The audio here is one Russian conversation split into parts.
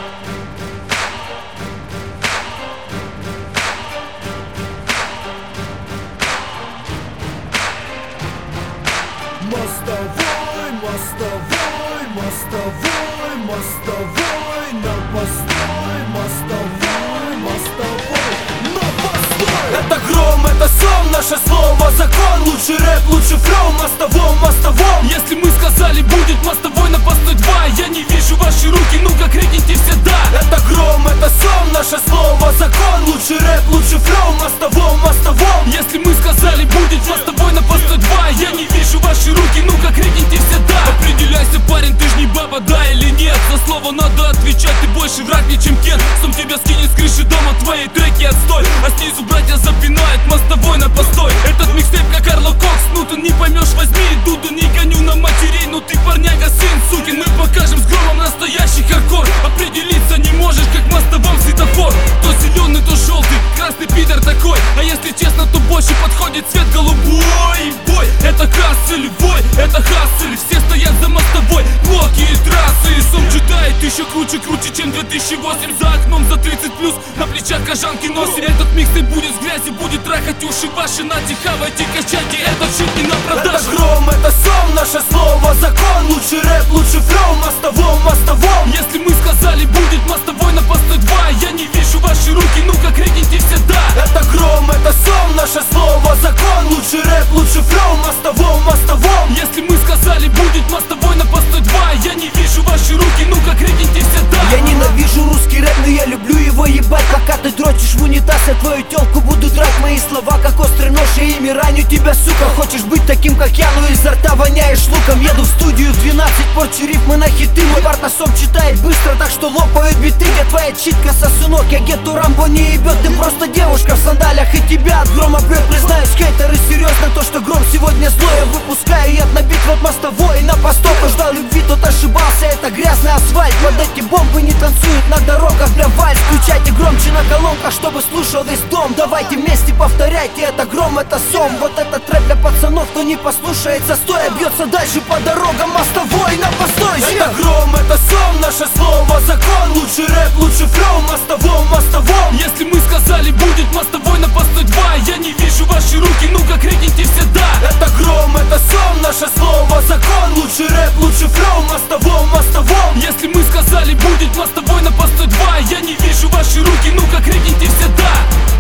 Мостовой, мостовой, мостовой, мостовой, на постой, мостовой, мостовой, на постой. Это гром, это сон, наше слово закон. Лучший рэп, лучший флоу, мостовом, мостовом. Если мы сказали будет мостовой на постой 2, я не вижу ваши руки, ну-ка крикните все да. Это гром, это сон, наше слово закон. Лучший рэп, лучший флоу, мостовом, мостовом. Если мы сказали будет мостовой на постой 2, я не вижу ваши руки, ну-ка крикните все да. Определяйся, парень, ты ж не баба, да или нет. За слово надо отвечать, ты больше враг мне, чем Кен. Сам тебя скинет с крыши дома, твои треки отстой. А снизу братья запинают мостовой на постой. Этот микстейп как Карло Кокс, ну ты не поймешь, возьми дуду, не гоню на матерей. Ну ты парняга, сын, сукин, мы покажем с громом настоящий хардкор. Определиться не можешь, как в мостовом светофор. То зеленый, то желтый, красный пидор такой. А если честно, то больше подходит цвет голубой. Бой, это хассель, вой, это хассель. Все стоят за мостовой, блоки и трассы. И сом читает еще круче, чем 2008. За окном за 30 плюс, на плечах кожанки носим. Этот микстейп будет с грязью, будет трахать уши ваши. Нате, хавайте, качайте, этот шит не на продажу. Это гром, это сон, наше слово закон. Лучший рэп, лучший флоу, мостовом, мостовом. Если мы сказали будет мостовой на постой 2, я не вижу ваши руки, ну-ка крикните все да. Это гром, это сон, наше слово закон. Лучший рэп, лучший флоу, мостовом, мостовом. Если мы сказали будет мостовой на постой 2, я не вижу ваши руки, ну-ка крикните все да. Я ненавижу русский рэп, но я люблю его ебать. Пока ты дрочишь в унитаз, я твою тёлку буду драть. Мои слова как острый нож, я ими раню тебя, сука. Хочешь быть таким, как я, но изо рта воняешь луком. Еду в студию в 12, порчу рифмы на хиты. Мой партносом читает быстро, так что лопают биты. Я твоя читка, сосунок, я гетту Рамбо не ебет. Ты просто девушка в сандалях, и тебя от грома прет. Признаюсь, хейтеры, серьезно, то, что гром сегодня злой. Я выпускаю яд на бит, вот мостовой и на постой. Кто ждал любви, тот ошибался, это грязный асфальт. Под эти бомбы не танцуют на дорогах, бля, вальс. Включайте громче на колонках, чтобы слушал весь дом. Давайте вместе повторяйте, это гром, это сон. Вот этот рэп для пацанов, кто не послушается стоя. Бьется дальше по дорогам, мостовой на постой. Это гром, это сон, наше слово закон. Лучший рэп, лучший флоу, мостовом, мостовом. Если мы сказали будет мостовой на постой 2, я не вижу ваши руки, ну-ка крикните все да. Это гром, это сон, наше слово закон. Лучший рэп, лучший флоу, мостовом, мостовом. Если мы сказали будет мостовой на постой 2, я не вижу ваши руки, ну-ка крикните все да.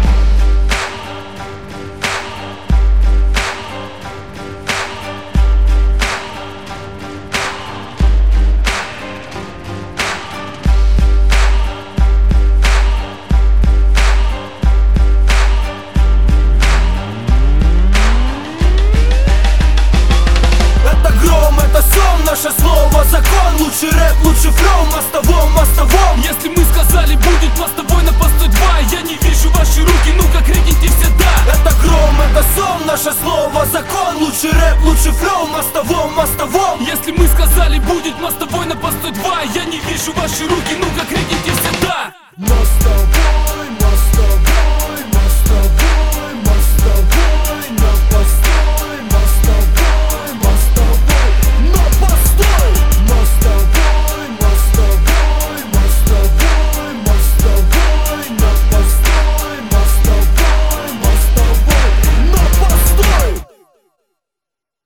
Наше слово закон, лучший рэп, лучший флоу, мостовом, мостовом. Если мы сказали будет мостовой на постой 2, я не вижу ваши руки, ну-ка крикните все да. Это гром, это сон, наше слово закон. Лучший рэп, лучший флоу, мостовом, мостовом. Если мы сказали будет мостовой на постой 2, я не вижу ваши руки, ну-ка крикните все да. Мостовой.